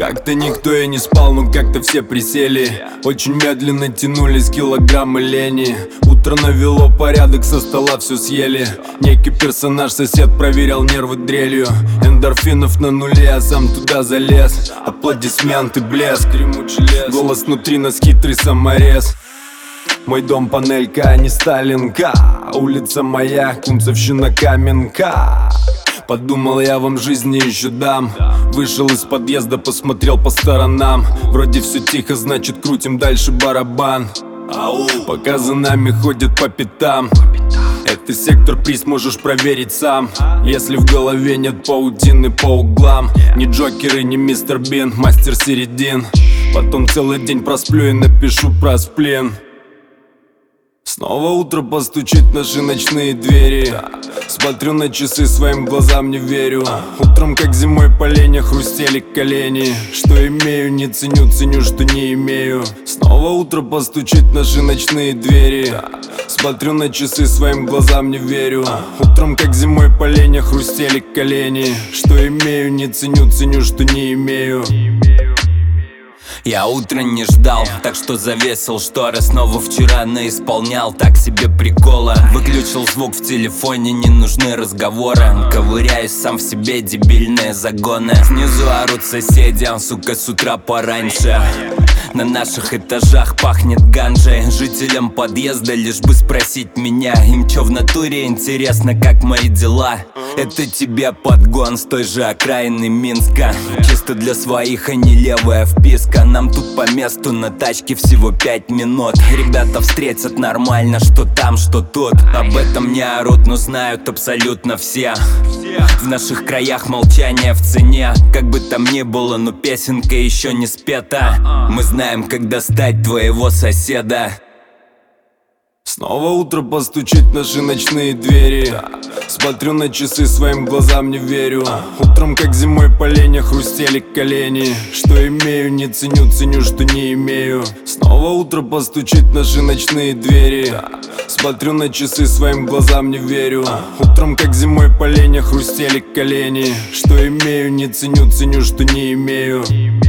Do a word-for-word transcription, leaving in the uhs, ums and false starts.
Как-то никто и не спал, но как-то все присели. Очень медленно тянулись килограммы лени. Утро навело порядок, со стола все съели. Некий персонаж, сосед, проверял нервы дрелью. Эндорфинов на нуле, а сам туда залез. Аплодисменты, блеск, голос внутри нас, хитрый саморез. Мой дом панелька, а не Сталинка. Улица моя, Кунцевщина, Каменка. Подумал, я вам жизни еще дам. Вышел из подъезда, посмотрел по сторонам. Вроде все тихо, значит крутим дальше барабан. Пока за нами ходят по пятам. Это сектор приз, можешь проверить сам. Если в голове нет паутины по углам. Ни Джокеры, ни мистер Бин, мастер середин. Потом целый день просплю и напишу про сплин. Снова утро постучит в наши ночные двери. Смотрю на часы, своим глазам не верю. Утром, как зимой, поленья хрустели колени. Что имею, не ценю, ценю, что не имею. Снова утро постучит в наши ночные двери. Смотрю на часы, своим глазам не верю. Утром, как зимой, поленья хрустели колени. Что имею, не ценю, ценю, что не имею. Я утро не ждал, так что завесил шторы. Снова вчера наисполнял так себе прикола. Выключил звук в телефоне, не нужны разговоры. Ковыряюсь сам в себе, дебильные загоны. Снизу орут соседи, сука, с утра пораньше. На наших этажах пахнет ганджей. Жителям подъезда лишь бы спросить меня. Им чё в натуре интересно, как мои дела? Это тебе подгон с той же окраины Минска. Чисто для своих, а не левая вписка. Нам тут по месту на тачке всего пять минут. Ребята встретят нормально, что там, что тут. Об этом не орут, но знают абсолютно все. В наших краях молчание в цене. Как бы там ни было, но песенка еще не спета. Мы знаем, как достать твоего соседа. Снова утро постучит в наши ночные двери. Смотрю на часы, своим глазам не верю. Утром, как зимой, поленья хрустели колени. Что имею, не ценю, ценю, что не имею. Снова утро постучит в наши ночные двери. Смотрю на часы, своим глазам не верю. Утром, как зимой, поленья хрустели колени. Что имею, не ценю, ценю, что не имею.